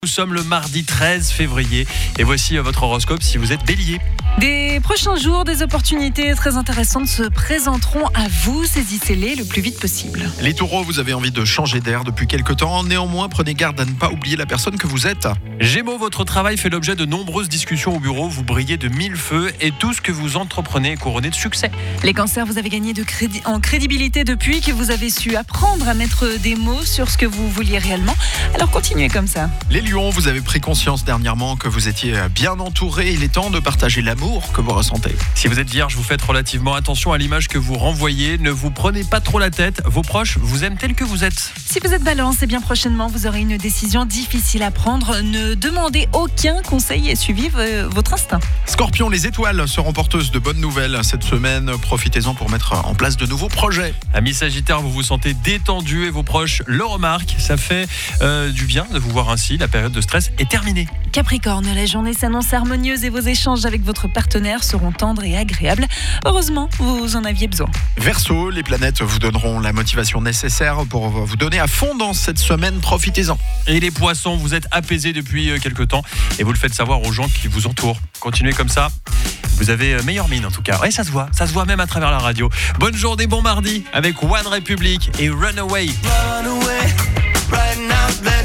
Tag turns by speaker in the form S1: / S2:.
S1: Nous sommes le mardi 13 février et voici votre horoscope si vous êtes bélier.
S2: Des prochains jours, des opportunités très intéressantes se présenteront à vous. Saisissez-les le plus vite possible.
S3: Les taureaux, vous avez envie de changer d'air depuis quelque temps. Néanmoins, prenez garde à ne pas oublier la personne que vous êtes.
S1: Gémeaux, votre travail fait l'objet de nombreuses discussions au bureau. Vous brillez de mille feux et tout ce que vous entreprenez est couronné de succès.
S2: Les cancers, vous avez gagné en crédibilité depuis que vous avez su apprendre à mettre des mots sur ce que vous vouliez réellement. Alors continuez comme ça.
S3: Les lions, vous avez pris conscience dernièrement que vous étiez bien entouré. Il est temps de partager l'amour que vous ressentez.
S1: Si vous êtes vierge, vous faites relativement attention à l'image que vous renvoyez. Ne vous prenez pas trop la tête. Vos proches vous aiment tel que vous êtes.
S2: Si vous êtes balance, eh bien prochainement, vous aurez une décision difficile à prendre. Ne demandez aucun conseil et suivez votre instinct.
S3: Scorpion, les étoiles seront porteuses de bonnes nouvelles cette semaine. Profitez-en pour mettre en place de nouveaux projets.
S1: Amis Sagittaire, vous vous sentez détendu et vos proches le remarquent. Ça fait du bien de vous voir ainsi. La période de stress est terminée.
S2: Capricorne, la journée s'annonce harmonieuse et vos échanges avec votre partenaire seront tendres et agréables. Heureusement, vous en aviez besoin.
S3: Verseau, les planètes vous donneront la motivation nécessaire pour vous donner à fond dans cette semaine. Profitez-en.
S1: Et les poissons, vous êtes apaisés depuis quelque temps et vous le faites savoir aux gens qui vous entourent. Continuez comme ça. Vous avez meilleure mine en tout cas. Ouais, ça se voit même à travers la radio. Bonne journée, bon mardi avec One Republic et Runaway.
S4: Run away.